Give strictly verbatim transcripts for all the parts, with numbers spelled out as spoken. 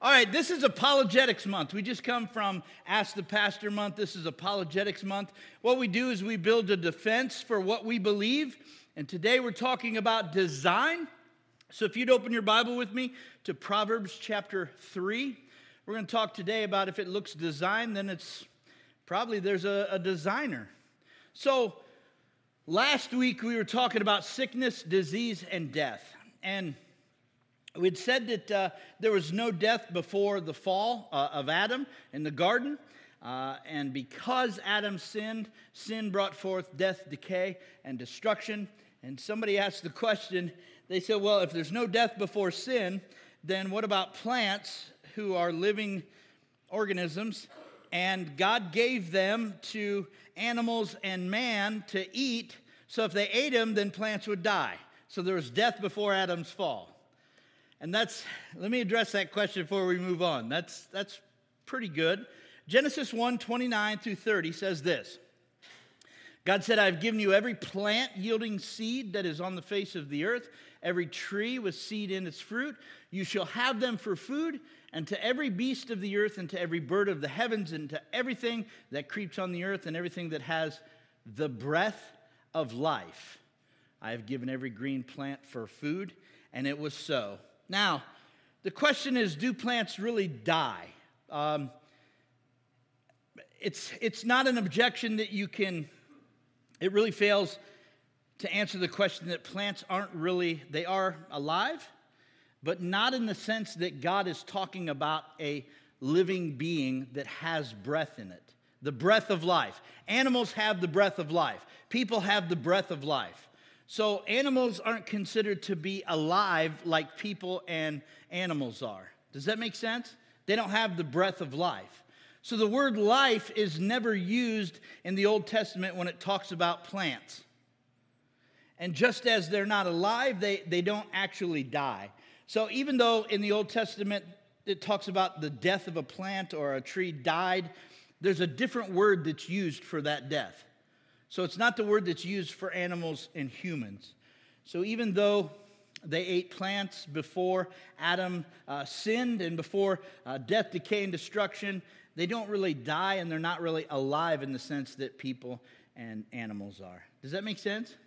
All right, this is Apologetics Month. We just come from Ask the Pastor Month. This is Apologetics Month. What we do is we build a defense for what we believe. And today we're talking about design. So if you'd open your Bible with me to Proverbs chapter three. We're going to talk today about if it looks designed, then it's probably there's a, a designer. So last week we were talking about sickness, disease, and death. And we'd said that uh, there was no death before the fall uh, of Adam in the garden. Uh, and because Adam sinned, sin brought forth death, decay, and destruction. And somebody asked the question, they said, well, if there's no death before sin, then what about plants who are living organisms? And God gave them to animals and man to eat. So if they ate them, then plants would die. So there was death before Adam's fall. And that's, let me address that question before we move on. That's, that's pretty good. Genesis one, twenty-nine through thirty says this. God said, I've given you every plant yielding seed that is on the face of the earth, every tree with seed in its fruit. You shall have them for food, and to every beast of the earth, and to every bird of the heavens, and to everything that creeps on the earth, and everything that has the breath of life. I have given every green plant for food, and it was so. Now, the question is, do plants really die? Um, it's, it's not an objection that you can, it really fails to answer the question that plants aren't really, they are alive, but not in the sense that God is talking about a living being that has breath in it. The breath of life. Animals have the breath of life. People have the breath of life. So animals aren't considered to be alive like people and animals are. Does that make sense? They don't have the breath of life. So the word life is never used in the Old Testament when it talks about plants. And just as they're not alive, they, they don't actually die. So even though in the Old Testament it talks about the death of a plant or a tree died, there's a different word that's used for that death. So it's not the word that's used for animals and humans. So even though they ate plants before Adam uh, sinned and before uh, death, decay, and destruction, they don't really die and they're not really alive in the sense that people and animals are. Does that make sense?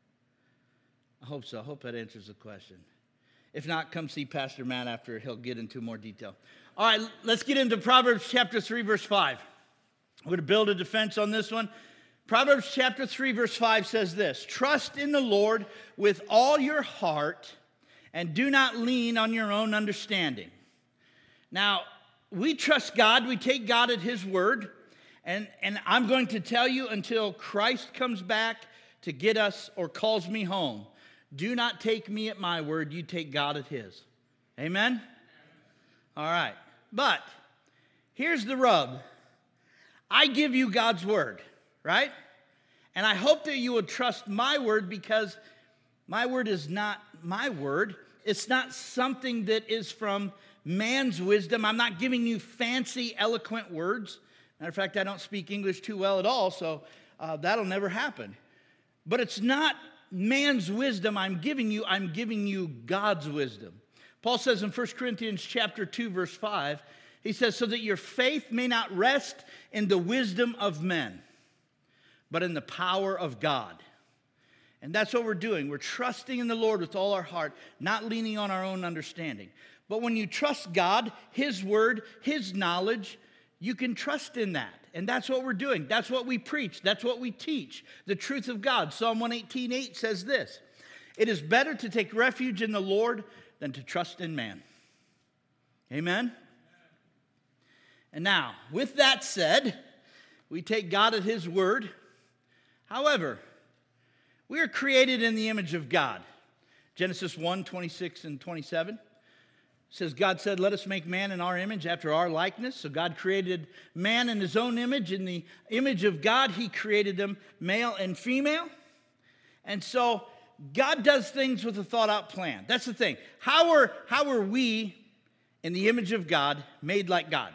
I hope so. I hope that answers the question. If not, come see Pastor Matt after. He'll get into more detail. All right, let's get into Proverbs chapter three, verse five. I'm going to build a defense on this one. Proverbs chapter three, verse five says this, trust in the Lord with all your heart and do not lean on your own understanding. Now, we trust God. We take God at his word. And, and I'm going to tell you until Christ comes back to get us or calls me home, do not take me at my word. You take God at his. Amen? All right. But here's the rub. I give you God's word. Right? And I hope that you will trust my word because my word is not my word. It's not something that is from man's wisdom. I'm not giving you fancy, eloquent words. Matter of fact, I don't speak English too well at all, so uh, that'll never happen. But it's not man's wisdom I'm giving you. I'm giving you God's wisdom. Paul says in First Corinthians chapter two, verse five, he says, so that your faith may not rest in the wisdom of men, but in the power of God. And that's what we're doing. We're trusting in the Lord with all our heart, not leaning on our own understanding. But when you trust God, his word, his knowledge, you can trust in that. And that's what we're doing. That's what we preach. That's what we teach. The truth of God. Psalm one eighteen, eight says this, it is better to take refuge in the Lord than to trust in man. Amen? And now, with that said, we take God at his word. However, we are created in the image of God. Genesis one, twenty-six and twenty-seven says, God said, let us make man in our image after our likeness. So God created man in his own image. In the image of God, he created them male and female. And so God does things with a thought out plan. That's the thing. How are, how are we in the image of God made like God?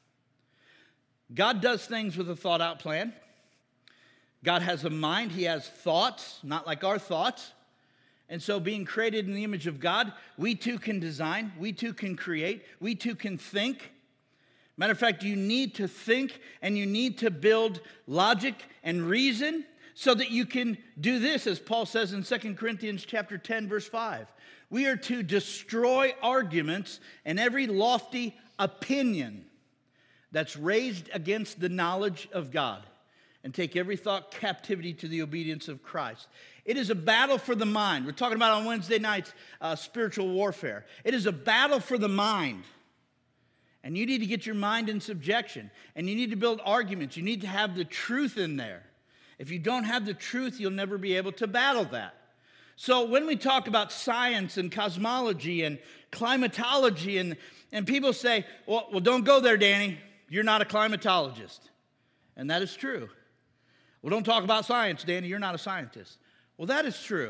God does things with a thought out plan. God has a mind. He has thoughts, not like our thoughts. And so being created in the image of God, we too can design, we too can create, we too can think. Matter of fact, you need to think and you need to build logic and reason so that you can do this, as Paul says in Second Corinthians chapter ten, verse five. We are to destroy arguments and every lofty opinion that's raised against the knowledge of God and take every thought captivity to the obedience of Christ. It is a battle for the mind. We're talking about on Wednesday nights uh, spiritual warfare. It is a battle for the mind. And you need to get your mind in subjection. And you need to build arguments. You need to have the truth in there. If you don't have the truth, you'll never be able to battle that. So when we talk about science and cosmology and climatology, and, and people say, well, well, don't go there, Danny. You're not a climatologist. And that is true. Well, don't talk about science, Danny. You're not a scientist. Well, that is true.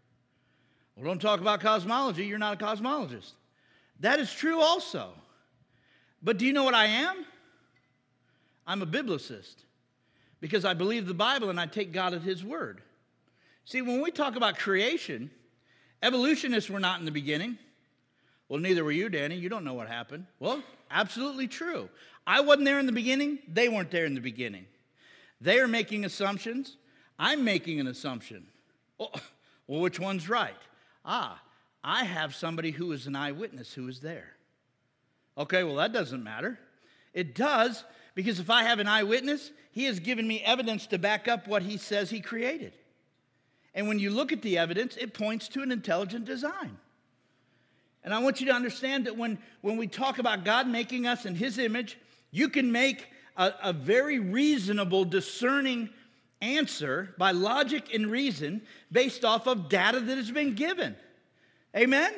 Well, don't talk about cosmology. You're not a cosmologist. That is true also. But do you know what I am? I'm a biblicist because I believe the Bible and I take God at His word. See, when we talk about creation, evolutionists were not in the beginning. Well, neither were you, Danny. You don't know what happened. Well, absolutely true. I wasn't there in the beginning. They weren't there in the beginning. They are making assumptions. I'm making an assumption. Well, well, which one's right? Ah, I have somebody who is an eyewitness who was there. Okay, well, that doesn't matter. It does, because if I have an eyewitness, he has given me evidence to back up what he says he created. And when you look at the evidence, it points to an intelligent design. And I want you to understand that when, when we talk about God making us in His image, you can make a, a very reasonable, discerning answer by logic and reason based off of data that has been given. Amen?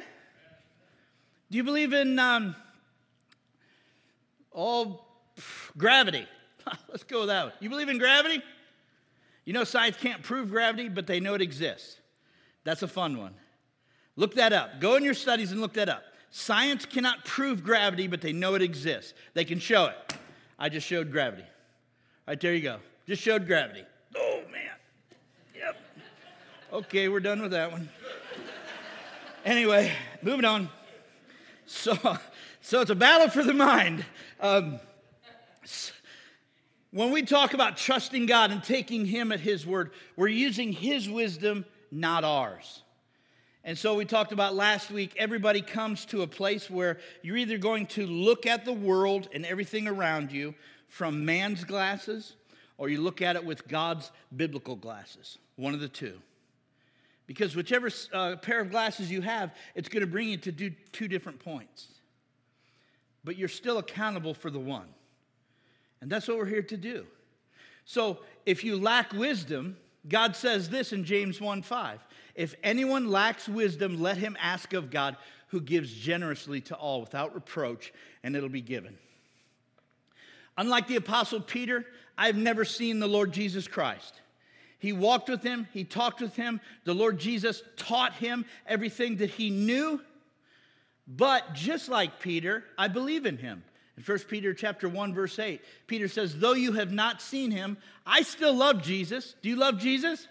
Do you believe in um, oh, pff, gravity? Let's go with that one. You believe in gravity? You know science can't prove gravity, but they know it exists. That's a fun one. Look that up. Go in your studies and look that up. Science cannot prove gravity, but they know it exists. They can show it. I just showed gravity. Right, there you go. Just showed gravity. Oh, man. Yep. Okay, we're done with that one. Anyway, moving on. So, so it's a battle for the mind. Um, when we talk about trusting God and taking Him at His word, we're using His wisdom, not ours. And so we talked about last week, everybody comes to a place where you're either going to look at the world and everything around you from man's glasses, or you look at it with God's biblical glasses. One of the two. Because whichever uh, pair of glasses you have, it's going to bring you to do two different points. But you're still accountable for the one. And that's what we're here to do. So if you lack wisdom, God says this in James one five. If anyone lacks wisdom, let him ask of God, who gives generously to all without reproach, and it'll be given. Unlike the Apostle Peter, I've never seen the Lord Jesus Christ. He walked with Him. He talked with Him. The Lord Jesus taught him everything that he knew. But just like Peter, I believe in Him. In First Peter chapter one, verse eight, Peter says, though you have not seen Him, I still love Jesus. Do you love Jesus?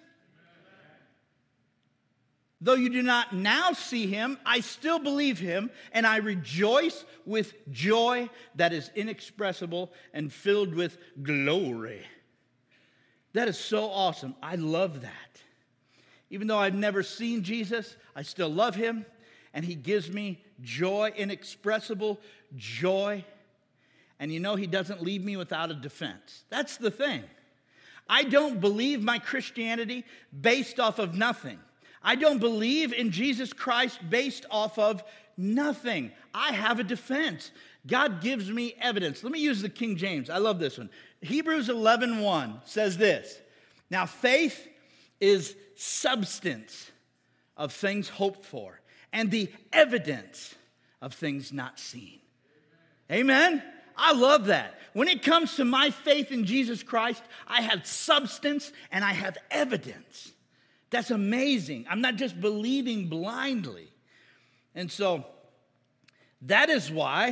Though you do not now see Him, I still believe Him, and I rejoice with joy that is inexpressible and filled with glory. That is so awesome. I love that. Even though I've never seen Jesus, I still love Him, and He gives me joy, inexpressible joy. And you know, He doesn't leave me without a defense. That's the thing. I don't believe my Christianity based off of nothing. I don't believe in Jesus Christ based off of nothing. I have a defense. God gives me evidence. Let me use the King James. I love this one. Hebrews eleven one says this. Now, faith is substance of things hoped for and the evidence of things not seen. Amen? I love that. When it comes to my faith in Jesus Christ, I have substance and I have evidence. That's amazing. I'm not just believing blindly. And so that is why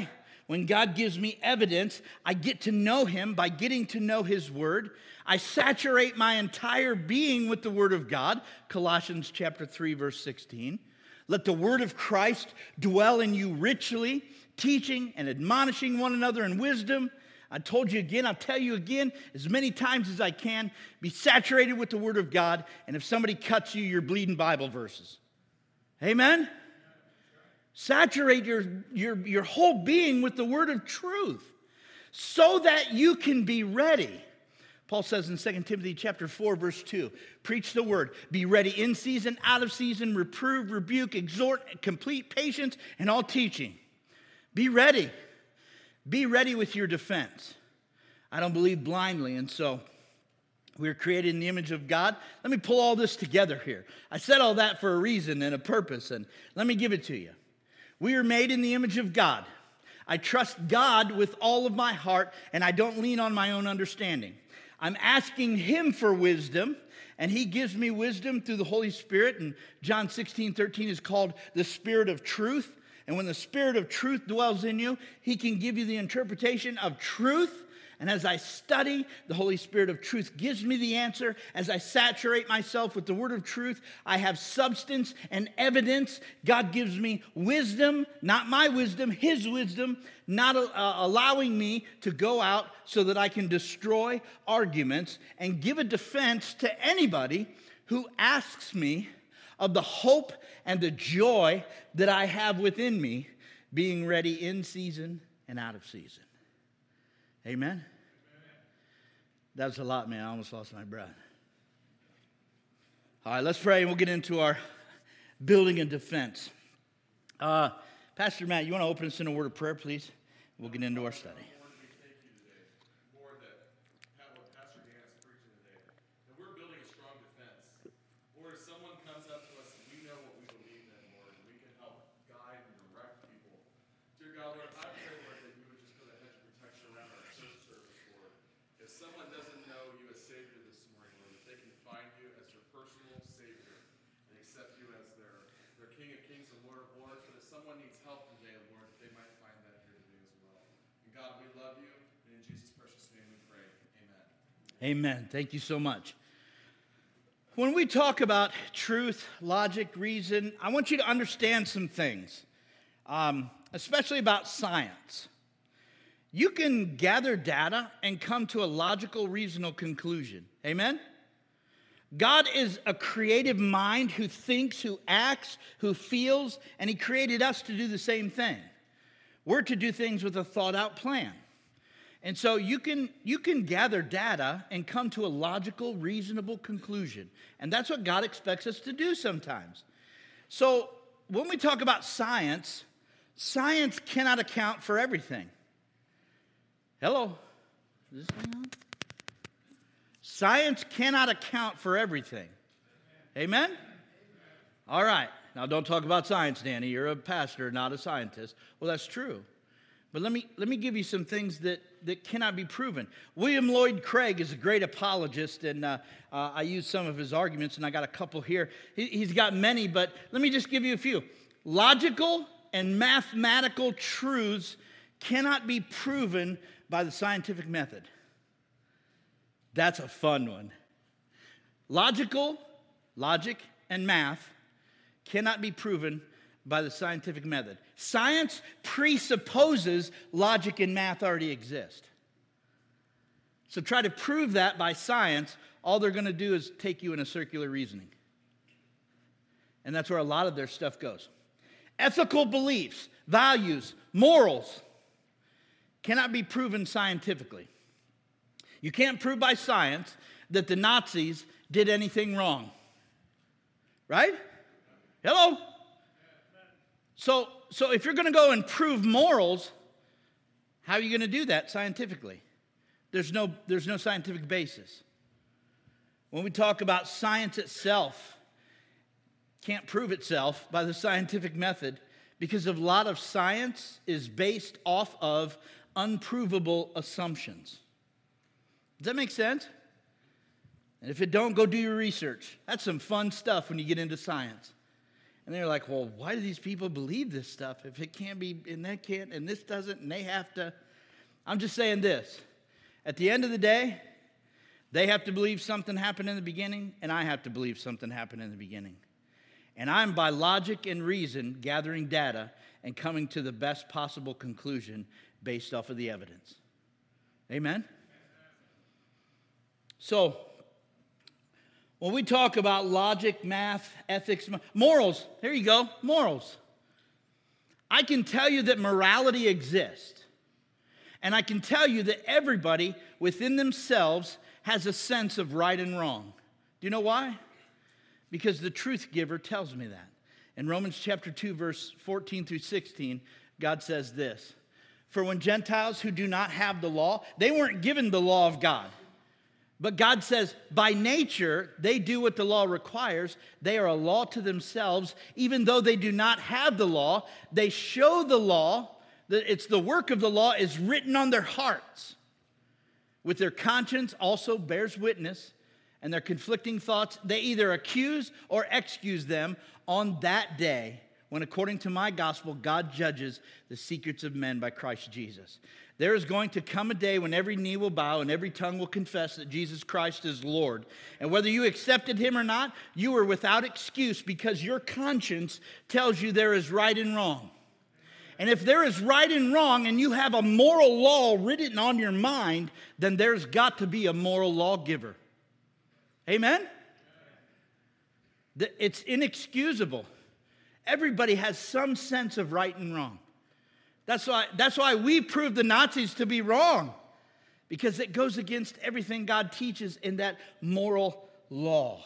When God gives me evidence, I get to know him by getting to know his word. I saturate my entire being with the word of God, Colossians chapter three, verse sixteen. Let the word of Christ dwell in you richly, teaching and admonishing one another in wisdom. I told you again, I'll tell you again, as many times as I can, be saturated with the word of God, and if somebody cuts you, you're bleeding Bible verses. Amen? Saturate your, your, your whole being with the word of truth so that you can be ready. Paul says in Second Timothy chapter four, verse two, preach the word, be ready in season, out of season, reprove, rebuke, exhort, complete patience, and all teaching. Be ready. Be ready with your defense. I don't believe blindly, and so we're created in the image of God. Let me pull all this together here. I said all that for a reason and a purpose, and let me give it to you. We are made in the image of God. I trust God with all of my heart, and I don't lean on my own understanding. I'm asking him for wisdom, and he gives me wisdom through the Holy Spirit. And John sixteen thirteen is called the Spirit of truth. And when the Spirit of truth dwells in you, he can give you the interpretation of truth. And as I study, the Holy Spirit of truth gives me the answer. As I saturate myself with the word of truth, I have substance and evidence. God gives me wisdom, not my wisdom, his wisdom, not uh, allowing me to go out so that I can destroy arguments and give a defense to anybody who asks me of the hope and the joy that I have within me, being ready in season and out of season. Amen? Amen? That was a lot, man. I almost lost my breath. All right, let's pray and we'll get into our building and defense. Uh, Pastor Matt, you want to open us in a word of prayer, please? We'll get into our study. Amen. Thank you so much. When we talk about truth, logic, reason, I want you to understand some things, um, especially about science. You can gather data and come to a logical, reasonable conclusion. Amen? God is a creative mind who thinks, who acts, who feels, and he created us to do the same thing. We're to do things with a thought-out plan. And so you can you can gather data and come to a logical, reasonable conclusion. And that's what God expects us to do sometimes. So when we talk about science, science cannot account for everything. Hello? Is this thing on? Science cannot account for everything. Amen? All right. Now don't talk about science, Danny. You're a pastor, not a scientist. Well, that's true. But let me let me give you some things that, that cannot be proven. William Lloyd Craig is a great apologist, and uh, uh, I used some of his arguments, and I got a couple here. He, he's got many, but let me just give you a few. Logical and mathematical truths cannot be proven by the scientific method. That's a fun one. Logical, logic, and math cannot be proven by the scientific method. Science presupposes logic and math already exist. So try to prove that by science, all they're going to do is take you in a circular reasoning. And that's where a lot of their stuff goes. Ethical beliefs, values, morals cannot be proven scientifically. You can't prove by science that the Nazis did anything wrong. Right? Hello? So, so if you're going to go and prove morals, how are you going to do that scientifically? There's no, there's no scientific basis. When we talk about science itself, can't prove itself by the scientific method because a lot of science is based off of unprovable assumptions. Does that make sense? And if it don't, go do your research. That's some fun stuff when you get into science. And they're like, well, why do these people believe this stuff if it can't be, and that can't, and this doesn't, and they have to? I'm just saying this. At the end of the day, they have to believe something happened in the beginning, and I have to believe something happened in the beginning. And I'm, by logic and reason, gathering data and coming to the best possible conclusion based off of the evidence. Amen? So, when we talk about logic, math, ethics, morals, there you go, morals. I can tell you that morality exists. And I can tell you that everybody within themselves has a sense of right and wrong. Do you know why? Because the truth giver tells me that. In Romans chapter two, verse fourteen through sixteen, God says this. For when Gentiles who do not have the law, they weren't given the law of God. But God says, by nature, they do what the law requires. They are a law to themselves. Even though they do not have the law, they show the law, that it's the work of the law is written on their hearts. With their conscience also bears witness, and their conflicting thoughts, they either accuse or excuse them on that day, when according to my gospel, God judges the secrets of men by Christ Jesus. There is going to come a day when every knee will bow and every tongue will confess that Jesus Christ is Lord. And whether you accepted him or not, you are without excuse because your conscience tells you there is right and wrong. And if there is right and wrong and you have a moral law written on your mind, then there's got to be a moral lawgiver. Amen? It's inexcusable. Everybody has some sense of right and wrong. That's why, that's why we prove the Nazis to be wrong, because it goes against everything God teaches in that moral law.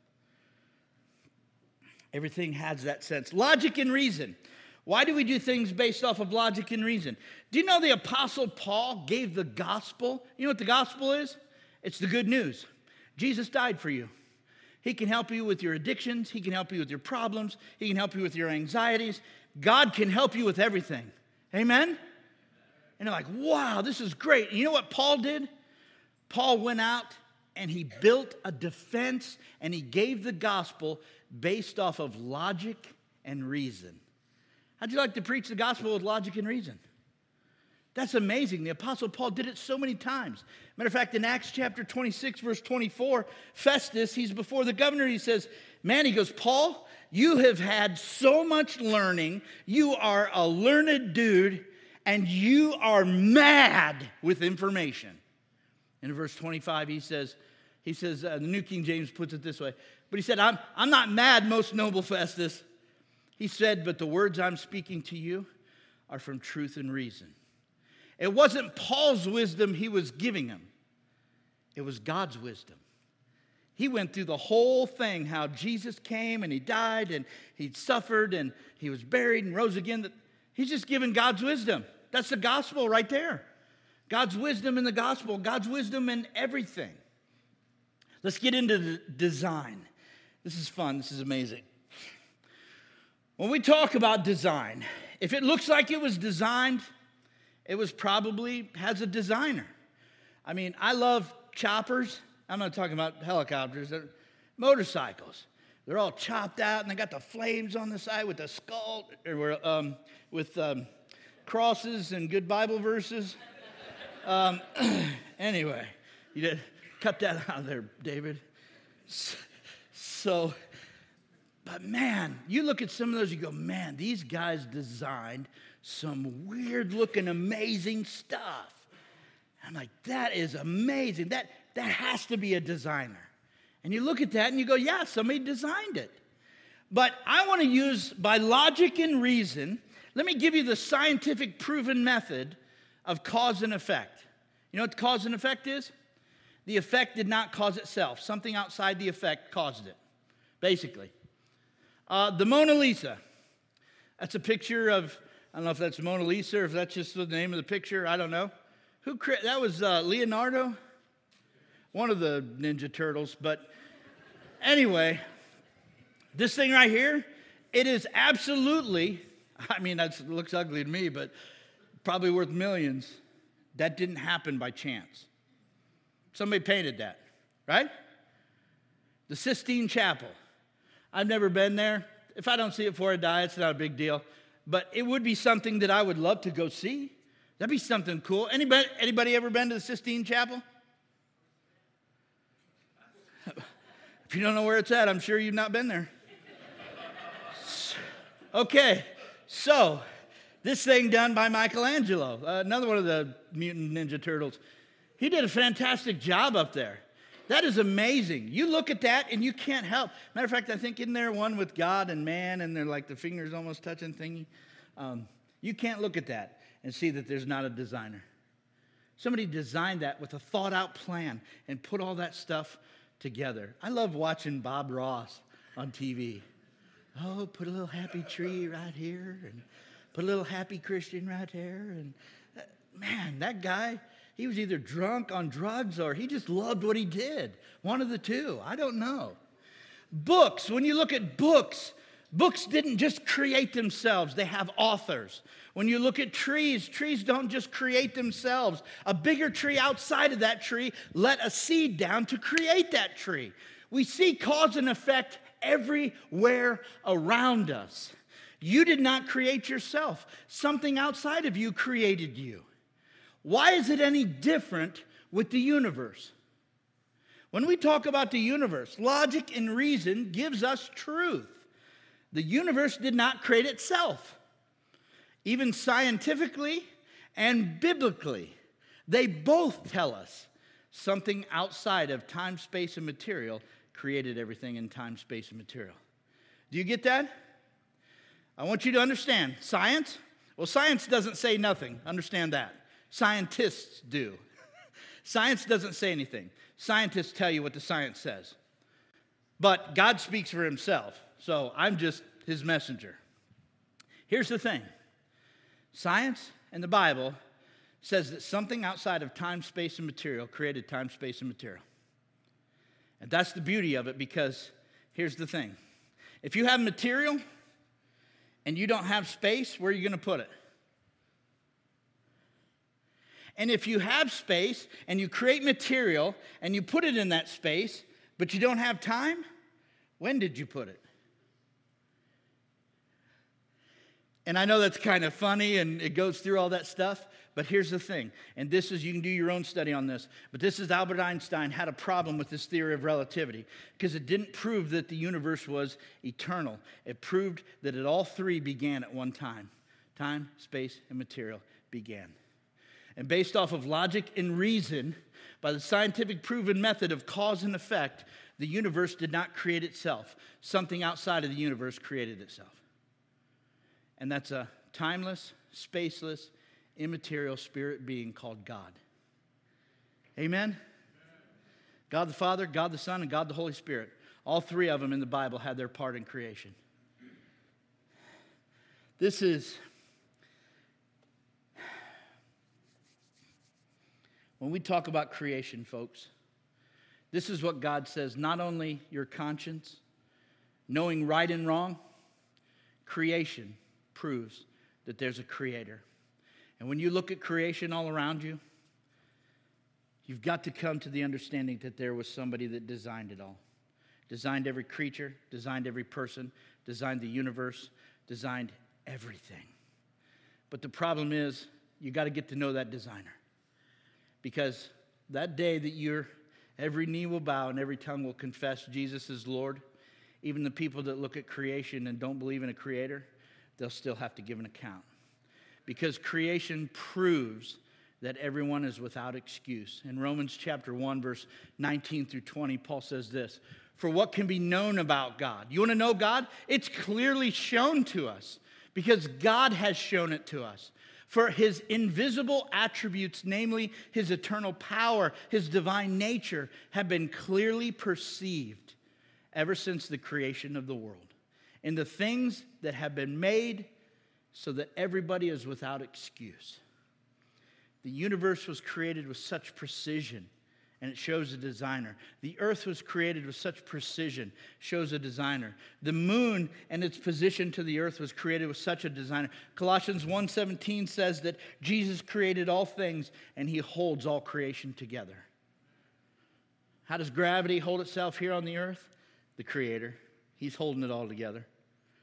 Everything has that sense. Logic and reason. Why do we do things based off of logic and reason? Do you know the Apostle Paul gave the gospel? You know what the gospel is? It's the good news. Jesus died for you. He can help you with your addictions. He can help you with your problems. He can help you with your anxieties. God can help you with everything. Amen? And they're like, wow, this is great. And you know what Paul did? Paul went out and he built a defense and he gave the gospel based off of logic and reason. How'd you like to preach the gospel with logic and reason? That's amazing. The Apostle Paul did it so many times. Matter of fact, in Acts chapter twenty-six, verse twenty-four, Festus, he's before the governor. He says, man, he goes, Paul, you have had so much learning. You are a learned dude, and you are mad with information. And in verse twenty-five, he says, he says, uh, the New King James puts it this way, but he said, I'm, I'm not mad, most noble Festus. He said, but the words I'm speaking to you are from truth and reason. It wasn't Paul's wisdom he was giving him. It was God's wisdom. He went through the whole thing, how Jesus came and he died and he suffered and he was buried and rose again. He's just giving God's wisdom. That's the gospel right there. God's wisdom in the gospel, God's wisdom in everything. Let's get into the design. This is fun. This is amazing. When we talk about design, if it looks like it was designed, it was probably has a designer. I mean, I love choppers. I'm not talking about helicopters. They're motorcycles. They're all chopped out, and they got the flames on the side with the skull, or um, with um, crosses and good Bible verses. Um, anyway, you did cut that out of there, David. So, but man, you look at some of those, you go, man, these guys designed some weird-looking, amazing stuff. I'm like, that is amazing. That, that has to be a designer. And you look at that and you go, yeah, somebody designed it. But I want to use, by logic and reason, let me give you the scientific proven method of cause and effect. You know what cause and effect is? The effect did not cause itself. Something outside the effect caused it, basically. Uh, the Mona Lisa. That's a picture of, I don't know if that's Mona Lisa or if that's just the name of the picture. I don't know. Who cre- That was uh, Leonardo, one of the Ninja Turtles. But anyway, this thing right here, it is absolutely, I mean, that looks ugly to me, but probably worth millions. That didn't happen by chance. Somebody painted that, right? The Sistine Chapel. I've never been there. If I don't see it before I die, it's not a big deal. But it would be something that I would love to go see. That'd be something cool. Anybody, anybody ever been to the Sistine Chapel? If you don't know where it's at, I'm sure you've not been there. Okay, so this thing done by Michelangelo, uh, another one of the Mutant Ninja Turtles. He did a fantastic job up there. That is amazing. You look at that and you can't help. Matter of fact, I think in there one with God and man, and they're like the fingers almost touching thingy. Um, you can't look at that and see that there's not a designer. Somebody designed that with a thought out plan and put all that stuff together. I love watching Bob Ross on T V. Oh, put a little happy tree right here and put a little happy Christian right there. And uh, man, that guy, he was either drunk on drugs or he just loved what he did. One of the two. I don't know. Books, when you look at books, books didn't just create themselves. They have authors. When you look at trees, trees don't just create themselves. A bigger tree outside of that tree let a seed down to create that tree. We see cause and effect everywhere around us. You did not create yourself. Something outside of you created you. Why is it any different with the universe? When we talk about the universe, logic and reason gives us truth. The universe did not create itself. Even scientifically and biblically, they both tell us something outside of time, space, and material created everything in time, space, and material. Do you get that? I want you to understand. Science, well, science doesn't say nothing. Understand that. Scientists do. Science doesn't say anything. Scientists tell you what the science says. But God speaks for himself, so I'm just his messenger. Here's the thing. Science and the Bible says that something outside of time, space, and material created time, space, and material. And that's the beauty of it, because here's the thing. If you have material and you don't have space, where are you going to put it? And if you have space and you create material and you put it in that space, but you don't have time, when did you put it? And I know that's kind of funny and it goes through all that stuff, but here's the thing. And this is, you can do your own study on this, but this is Albert Einstein had a problem with this theory of relativity because it didn't prove that the universe was eternal. It proved that it all three began at one time. Time, space, and material began. And based off of logic and reason, by the scientific proven method of cause and effect, the universe did not create itself. Something outside of the universe created itself. And that's a timeless, spaceless, immaterial spirit being called God. Amen? God the Father, God the Son, and God the Holy Spirit. All three of them in the Bible had their part in creation. This is... When we talk about creation, folks, this is what God says. Not only your conscience, knowing right and wrong, creation proves that there's a creator. And when you look at creation all around you, you've got to come to the understanding that there was somebody that designed it all. Designed every creature, designed every person, designed the universe, designed everything. But the problem is, you got to get to know that designer. Because that day that you're, every knee will bow and every tongue will confess Jesus is Lord, even the people that look at creation and don't believe in a creator, they'll still have to give an account. Because creation proves that everyone is without excuse. In Romans chapter one, verse nineteen through twenty, Paul says this, "For what can be known about God?" You want to know God? It's clearly shown to us because God has shown it to us. For his invisible attributes, namely his eternal power, his divine nature, have been clearly perceived ever since the creation of the world. In the things that have been made so that everybody is without excuse. The universe was created with such precision, and it shows a designer. The earth was created with such precision, shows a designer. The moon and its position to the earth was created with such a designer. Colossians one seventeen says that Jesus created all things, and he holds all creation together. How does gravity hold itself here on the earth? The creator. He's holding it all together.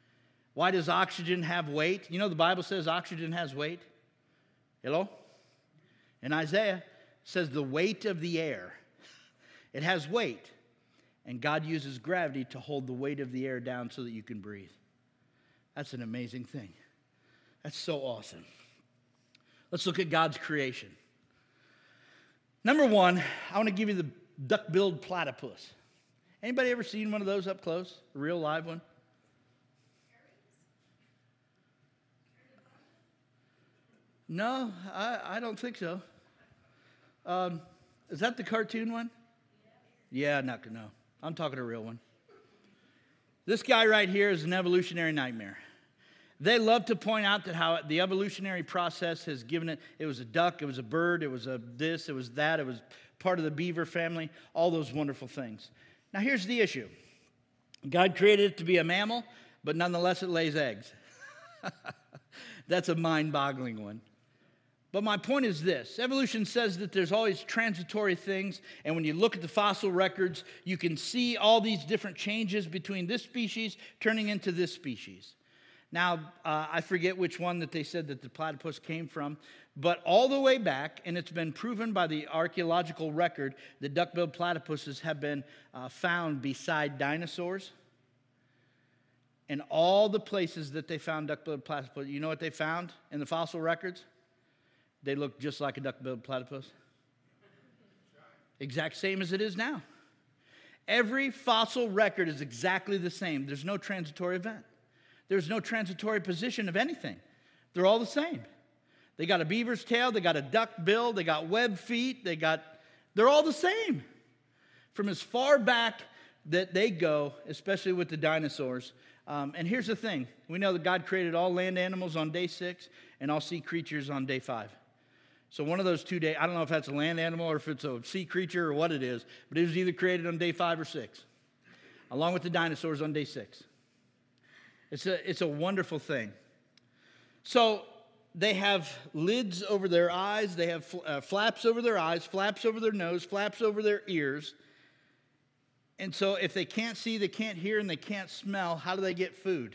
Why does oxygen have weight? You know the Bible says oxygen has weight. Hello? In Isaiah, it says the weight of the air. It has weight. And God uses gravity to hold the weight of the air down so that you can breathe. That's an amazing thing. That's so awesome. Let's look at God's creation. Number one, I want to give you the duck-billed platypus. Anybody ever seen one of those up close? A real live one? No, I, I don't think so. Um, is that the cartoon one? Yeah, not no. I'm talking a real one. This guy right here is an evolutionary nightmare. They love to point out that how the evolutionary process has given it, it was a duck, it was a bird, it was a this, it was that, it was part of the beaver family, all those wonderful things. Now here's the issue. God created it to be a mammal, but nonetheless it lays eggs. That's a mind-boggling one. But my point is this. Evolution says that there's always transitory things, and when you look at the fossil records, you can see all these different changes between this species turning into this species. Now, uh, I forget which one that they said that the platypus came from, but all the way back, and it's been proven by the archaeological record, that duck-billed platypuses have been uh, found beside dinosaurs. And all the places that they found duck-billed platypus, you know what they found in the fossil records? They look just like a duck-billed platypus. Exact same as it is now. Every fossil record is exactly the same. There's no transitory event. There's no transitory position of anything. They're all the same. They got a beaver's tail, they got a duck bill, they got web feet, they got, they're all the same. From as far back that they go, especially with the dinosaurs. Um, and here's the thing. We know that God created all land animals on day six and all sea creatures on day five. So one of those two days, I don't know if that's a land animal or if it's a sea creature or what it is, but it was either created on day five or six, along with the dinosaurs on day six. It's a, it's a wonderful thing. So they have lids over their eyes, they have uh, flaps over their eyes, flaps over their nose, flaps over their ears. And so if they can't see, they can't hear, and they can't smell, how do they get food?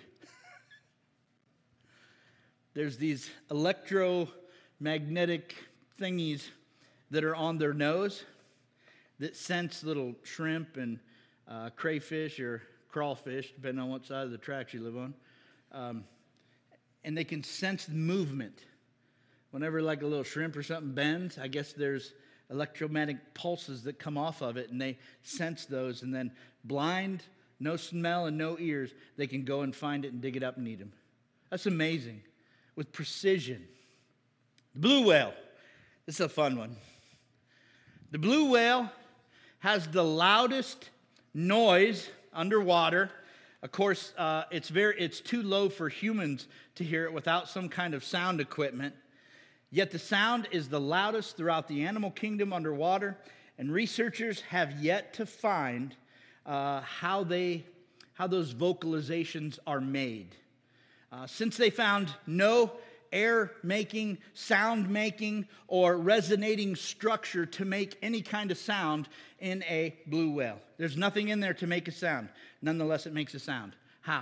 There's these electromagnetic thingies that are on their nose that sense little shrimp and uh, crayfish or crawfish, depending on what side of the tracks you live on. Um, and they can sense movement. Whenever like a little shrimp or something bends, I guess there's electromagnetic pulses that come off of it, and they sense those, and then blind, no smell and no ears, they can go and find it and dig it up and eat them. That's amazing. With precision. The blue whale. This is a fun one. The blue whale has the loudest noise underwater. Of course, uh, it's very it's too low for humans to hear it without some kind of sound equipment. Yet the sound is the loudest throughout the animal kingdom underwater, and researchers have yet to find uh, how they how those vocalizations are made. Uh, since they found no air-making, sound-making, or resonating structure to make any kind of sound in a blue whale. There's nothing in there to make a sound. Nonetheless, it makes a sound. How?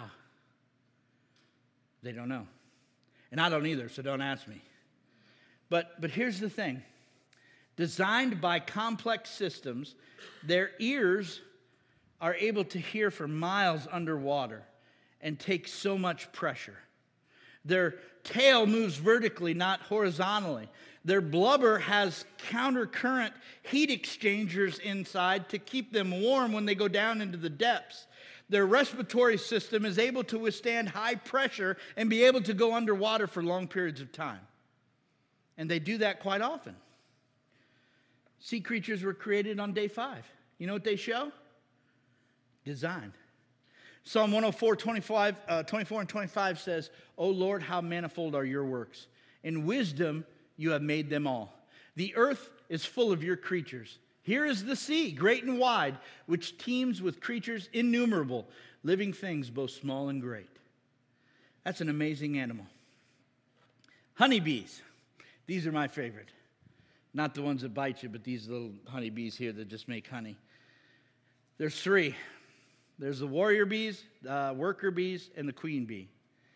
They don't know. And I don't either, so don't ask me. But, but here's the thing. Designed by complex systems, their ears are able to hear for miles underwater and take so much pressure. Their tail moves vertically, not horizontally. Their blubber has countercurrent heat exchangers inside to keep them warm when they go down into the depths. Their respiratory system is able to withstand high pressure and be able to go underwater for long periods of time. And they do that quite often. Sea creatures were created on day five. You know what they show? Design. Psalm one oh four, twenty-five, uh, twenty-four and twenty-five says, O Lord, how manifold are your works. In wisdom you have made them all. The earth is full of your creatures. Here is the sea, great and wide, which teems with creatures innumerable, living things both small and great. That's an amazing animal. Honeybees. These are my favorite. Not the ones that bite you, but these little honeybees here that just make honey. There's three. There's the warrior bees, the worker bees, and the queen bee.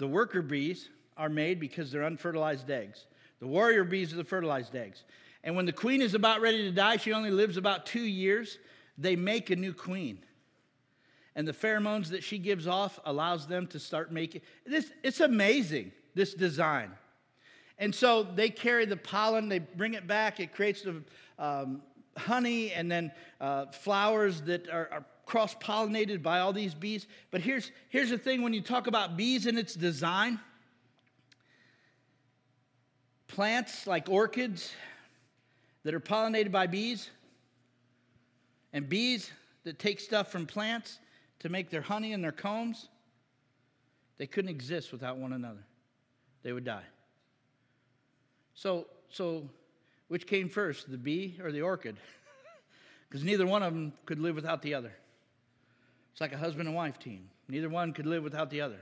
the worker bees are made because they're unfertilized eggs. The warrior bees are the fertilized eggs. And when the queen is about ready to die, she only lives about two years, they make a new queen. And the pheromones that she gives off allows them to start making this. It's amazing, this design. And so they carry the pollen, they bring it back, it creates the um, honey and then uh, flowers that are, are cross-pollinated by all these bees. But here's, here's the thing, when you talk about bees and its design, plants like orchids that are pollinated by bees, and bees that take stuff from plants to make their honey and their combs, they couldn't exist without one another. They would die. So, so which came first, the bee or the orchid? Because neither one of them could live without the other. It's like a husband and wife team. Neither one could live without the other.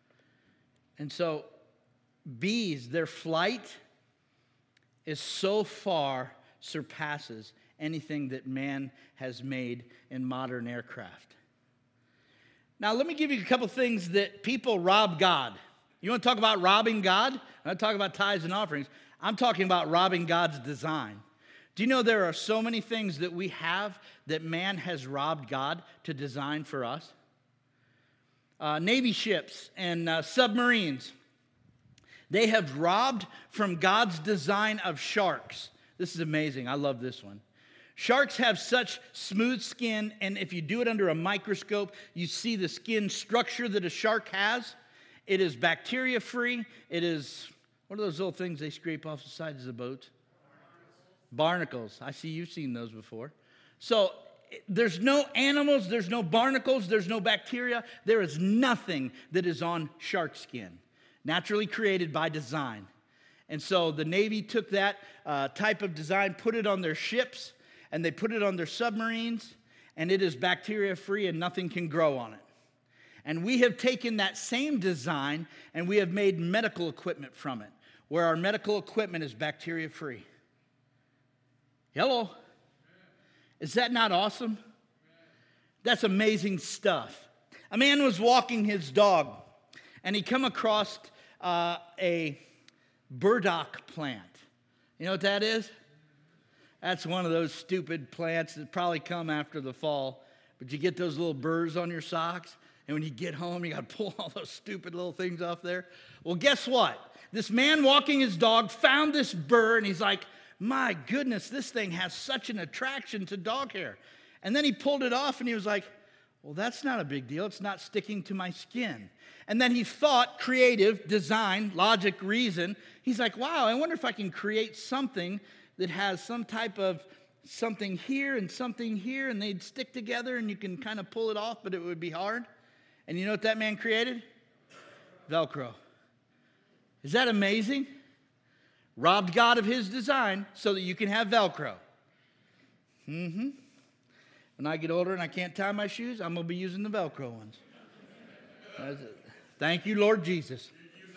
And so bees, their flight is so far surpasses anything that man has made in modern aircraft. Now, let me give you a couple things that people rob God. You want to talk about robbing God? I'm not talking about tithes and offerings. I'm talking about robbing God's design. Do you know there are so many things that we have that man has robbed God to design for us? Uh, Navy ships and uh, submarines. They have robbed from God's design of sharks. This is amazing. I love this one. Sharks have such smooth skin, and if you do it under a microscope, you see the skin structure that a shark has. It is bacteria-free. It is, what are those little things they scrape off the sides of the boat? Barnacles. I see you've seen those before. So there's no animals, there's no barnacles, there's no bacteria. There is nothing that is on shark skin, naturally created by design. And so the Navy took that uh, type of design, put it on their ships, and they put it on their submarines, and it is bacteria-free and nothing can grow on it. And we have taken that same design and we have made medical equipment from it, where our medical equipment is bacteria-free. Hello? Is that not awesome? That's amazing stuff. A man was walking his dog, and he come across uh, a burdock plant. You know what that is? That's one of those stupid plants that probably come after the fall. But you get those little burrs on your socks, and when you get home, you got to pull all those stupid little things off there. Well, guess what? This man walking his dog found this burr, and he's like, my goodness, this thing has such an attraction to dog hair. And then he pulled it off, and he was like, well, that's not a big deal. It's not sticking to my skin. And then he thought, creative, design, logic, reason. He's like, wow, I wonder if I can create something that has some type of something here and something here, and they'd stick together, and you can kind of pull it off, but it would be hard. And you know what that man created? Velcro. Is that amazing? Robbed God of his design so that you can have Velcro. Mm-hmm. When I get older and I can't tie my shoes, I'm going to be using the Velcro ones. Thank you, Lord Jesus.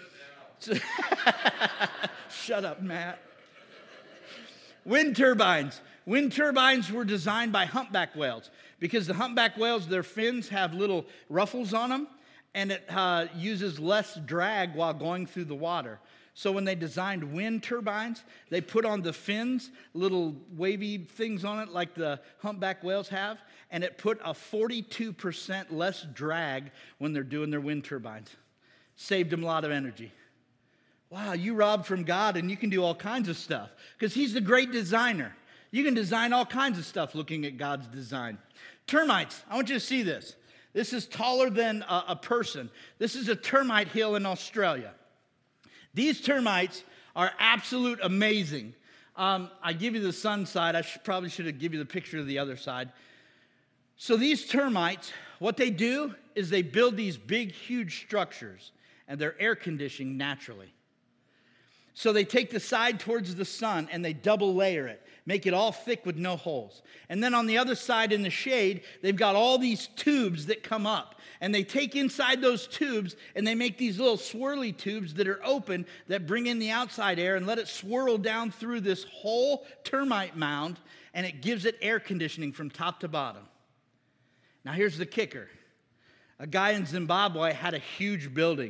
Shut up, Matt. Wind turbines. Wind turbines were designed by humpback whales because the humpback whales, their fins have little ruffles on them, and it uh, uses less drag while going through the water. So when they designed wind turbines, they put on the fins little wavy things on it like the humpback whales have, and it put a forty-two percent less drag when they're doing their wind turbines. Saved them a lot of energy. Wow, you robbed from God and you can do all kinds of stuff because he's the great designer. You can design all kinds of stuff looking at God's design. Termites, I want you to see this. This is taller than a, a person. This is a termite hill in Australia. These termites are absolute amazing. Um, I give you the sun side. I should, probably should have given you the picture of the other side. So these termites, what they do is they build these big, huge structures, and they're air conditioned naturally. So they take the side towards the sun, and they double layer it, make it all thick with no holes. And then on the other side in the shade, they've got all these tubes that come up. And they take inside those tubes, and they make these little swirly tubes that are open that bring in the outside air and let it swirl down through this whole termite mound, and it gives it air conditioning from top to bottom. Now here's the kicker. A guy in Zimbabwe had a huge building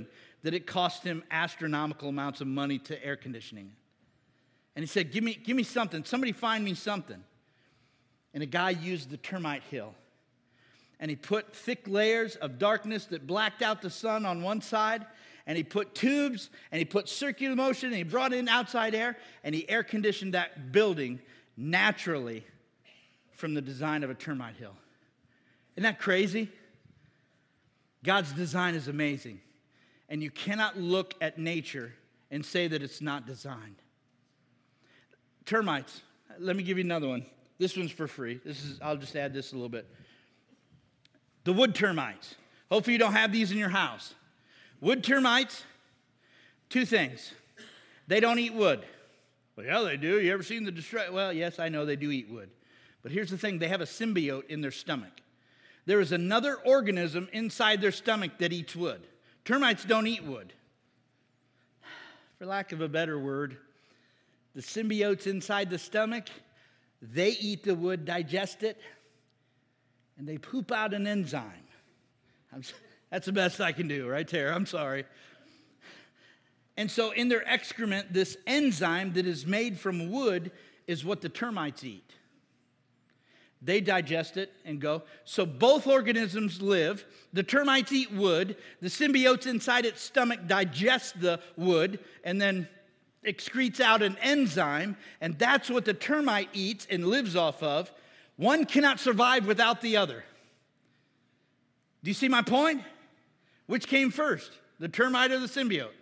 that it cost him astronomical amounts of money to air conditioning it. And he said, give me, give me something. Somebody find me something. And a guy used the termite hill. And he put thick layers of darkness that blacked out the sun on one side. And he put tubes, and he put circular motion, and he brought in outside air, and he air conditioned that building naturally from the design of a termite hill. Isn't that crazy? God's design is amazing. And you cannot look at nature and say that it's not designed. Termites. Let me give you another one. This one's for free. This is, I'll just add this a little bit. The wood termites. Hopefully you don't have these in your house. Wood termites, two things. They don't eat wood. Well, yeah, they do. You ever seen the destroy? Well, yes, I know they do eat wood. But here's the thing. They have a symbiote in their stomach. There is another organism inside their stomach that eats wood. Termites don't eat wood. For lack of a better word, the symbiotes inside the stomach, they eat the wood, digest it, and they poop out an enzyme. I'm That's the best I can do right there. I'm sorry. And so in their excrement, this enzyme that is made from wood is what the termites eat. They digest it and go. So both organisms live. The termites eat wood. The symbiotes inside its stomach digest the wood and then excretes out an enzyme. And that's what the termite eats and lives off of. One cannot survive without the other. Do you see my point? Which came first, the termite or the symbiote?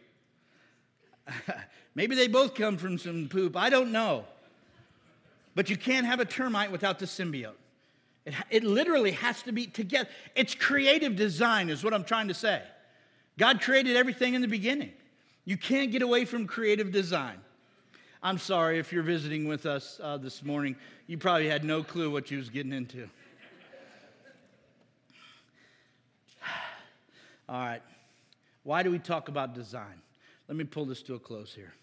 Maybe they both come from some poop. I don't know. But you can't have a termite without the symbiote. It, it literally has to be together. It's creative design is what I'm trying to say. God created everything in the beginning. You can't get away from creative design. I'm sorry if you're visiting with us uh, this morning. You probably had no clue what you was getting into. All right. Why do we talk about design? Let me pull this to a close here.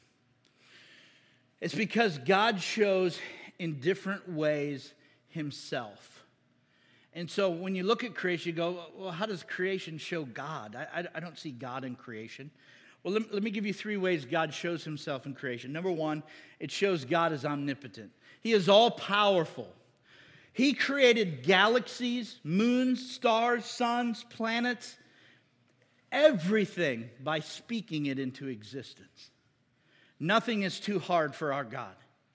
It's because God shows in different ways himself. And so when you look at creation, you go, well, how does creation show God? I, I, I don't see God in creation. Well, let, let me give you three ways God shows himself in creation. Number one, it shows God is omnipotent. He is all-powerful. He created galaxies, moons, stars, suns, planets, everything by speaking it into existence. Nothing is too hard for our God.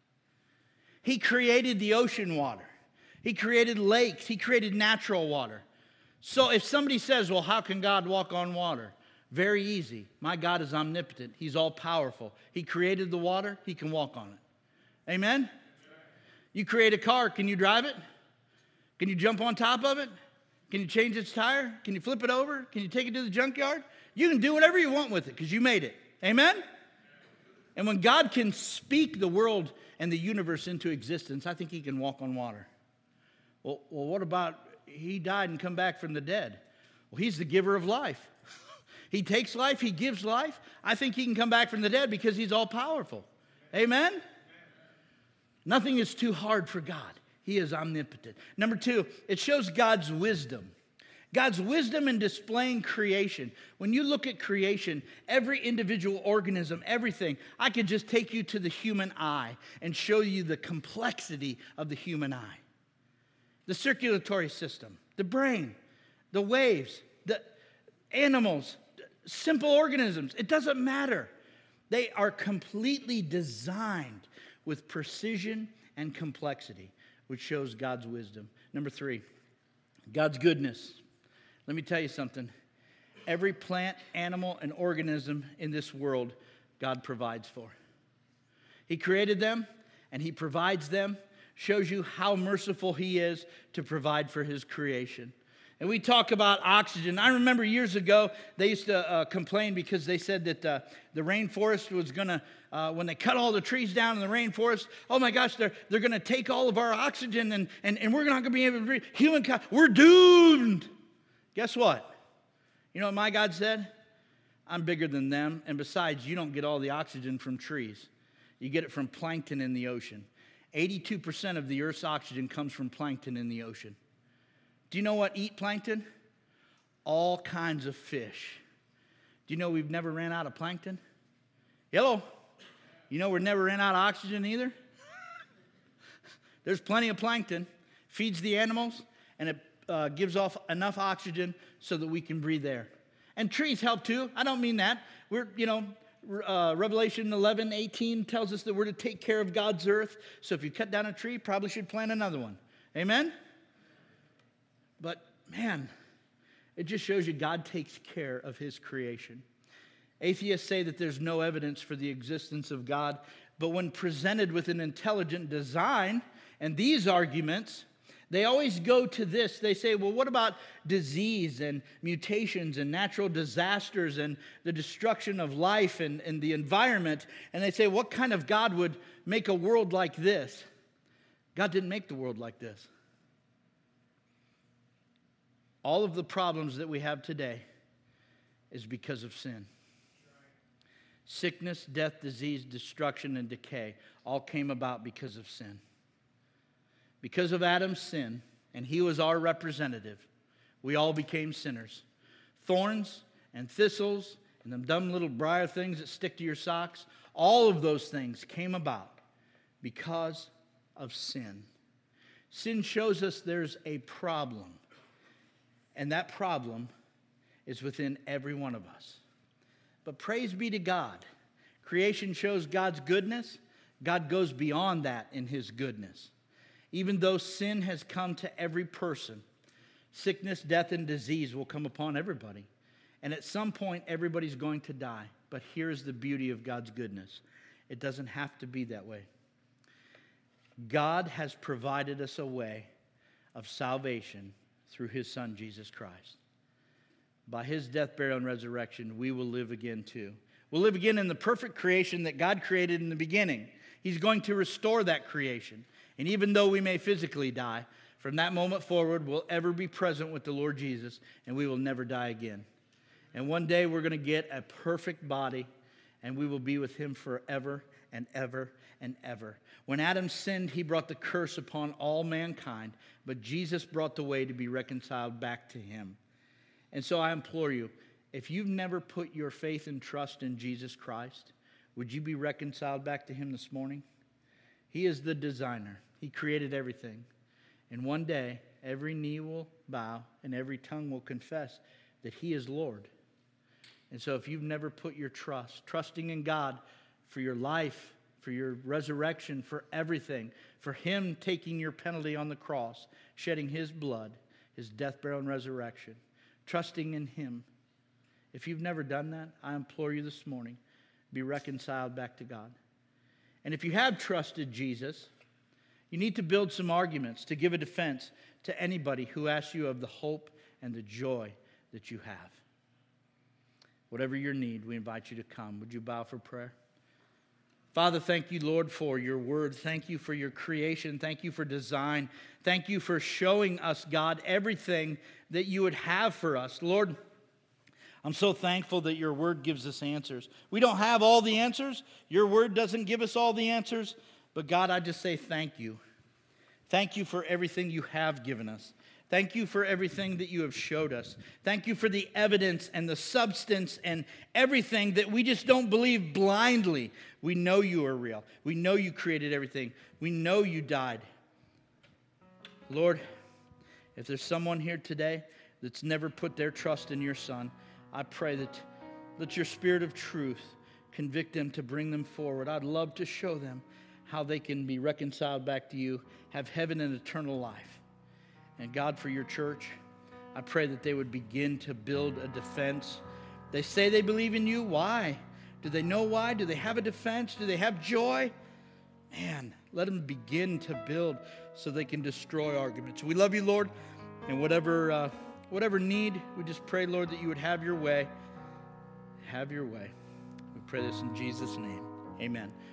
He created the ocean water. He created lakes. He created natural water. So if somebody says, well, how can God walk on water? Very easy. My God is omnipotent. He's all-powerful. He created the water. He can walk on it. Amen? You create a car. Can you drive it? Can you jump on top of it? Can you change its tire? Can you flip it over? Can you take it to the junkyard? You can do whatever you want with it because you made it. Amen? And when God can speak the world and the universe into existence, I think he can walk on water. Well, well, what about he died and come back from the dead? Well, he's the giver of life. He takes life, he gives life. I think he can come back from the dead because he's all-powerful. Amen? Amen? Nothing is too hard for God. He is omnipotent. Number two, it shows God's wisdom. God's wisdom in displaying creation. When you look at creation, every individual organism, everything, I could just take you to the human eye and show you the complexity of the human eye. The circulatory system, the brain, the waves, the animals, simple organisms. It doesn't matter. They are completely designed with precision and complexity, which shows God's wisdom. Number three, God's goodness. Let me tell you something. Every plant, animal, and organism in this world, God provides for. He created them, and he provides them. Shows you how merciful he is to provide for his creation. And we talk about oxygen. I remember years ago, they used to uh, complain because they said that uh, the rainforest was going to, uh, when they cut all the trees down in the rainforest, oh my gosh, they're, they're going to take all of our oxygen and, and, and we're not going to be able to breathe. Human, we're doomed. Guess what? You know what my God said? I'm bigger than them. And besides, you don't get all the oxygen from trees. You get it from plankton in the ocean. eighty-two percent of the Earth's oxygen comes from plankton in the ocean. Do you know what eat plankton? All kinds of fish. Do you know we've never ran out of plankton? Hello? You know we're never ran out of oxygen either? There's plenty of plankton. Feeds the animals, and it uh, gives off enough oxygen so that we can breathe air. And trees help too. I don't mean that. We're, you know, uh, Revelation eleven eighteen tells us that we're to take care of God's earth. So if you cut down a tree, probably should plant another one. Amen? But man, it just shows you God takes care of his creation. Atheists say that there's no evidence for the existence of God, but when presented with an intelligent design and these arguments, they always go to this. They say, well, what about disease and mutations and natural disasters and the destruction of life and, and the environment? And they say, what kind of God would make a world like this? God didn't make the world like this. All of the problems that we have today is because of sin. Sickness, death, disease, destruction, and decay all came about because of sin. Because of Adam's sin, and he was our representative, we all became sinners. Thorns and thistles and them dumb little briar things that stick to your socks, all of those things came about because of sin. Sin shows us there's a problem, and that problem is within every one of us. But praise be to God. Creation shows God's goodness. God goes beyond that in his goodness. Even though sin has come to every person, sickness, death, and disease will come upon everybody. And at some point, everybody's going to die. But here's the beauty of God's goodness. It doesn't have to be that way. God has provided us a way of salvation through his Son, Jesus Christ. By his death, burial, and resurrection, we will live again too. We'll live again in the perfect creation that God created in the beginning. He's going to restore that creation. And even though we may physically die, from that moment forward, we'll ever be present with the Lord Jesus, and we will never die again. And one day we're going to get a perfect body, and we will be with him forever and ever and ever. When Adam sinned, he brought the curse upon all mankind, but Jesus brought the way to be reconciled back to him. And so I implore you, if you've never put your faith and trust in Jesus Christ, would you be reconciled back to him this morning? He is the designer. He created everything. And one day, every knee will bow and every tongue will confess that he is Lord. And so if you've never put your trust, trusting in God for your life, for your resurrection, for everything, for him taking your penalty on the cross, shedding his blood, his death, burial, and resurrection, trusting in him. If you've never done that, I implore you this morning, be reconciled back to God. And if you have trusted Jesus, you need to build some arguments to give a defense to anybody who asks you of the hope and the joy that you have. Whatever your need, we invite you to come. Would you bow for prayer? Father, thank you, Lord, for your word. Thank you for your creation. Thank you for design. Thank you for showing us, God, everything that you would have for us. Lord, I'm so thankful that your word gives us answers. We don't have all the answers. Your word doesn't give us all the answers. But God, I just say thank you. Thank you for everything you have given us. Thank you for everything that you have showed us. Thank you for the evidence and the substance and everything that we just don't believe blindly. We know you are real. We know you created everything. We know you died. Lord, if there's someone here today that's never put their trust in your Son, I pray that let your Spirit of truth convict them to bring them forward. I'd love to show them how they can be reconciled back to you, have heaven and eternal life. And God, for your church, I pray that they would begin to build a defense. They say they believe in you. Why? Do they know why? Do they have a defense? Do they have joy? Man, let them begin to build so they can destroy arguments. We love you, Lord, and whatever uh, whatever need, we just pray, Lord, that you would have your way. Have your way. We pray this in Jesus' name. Amen.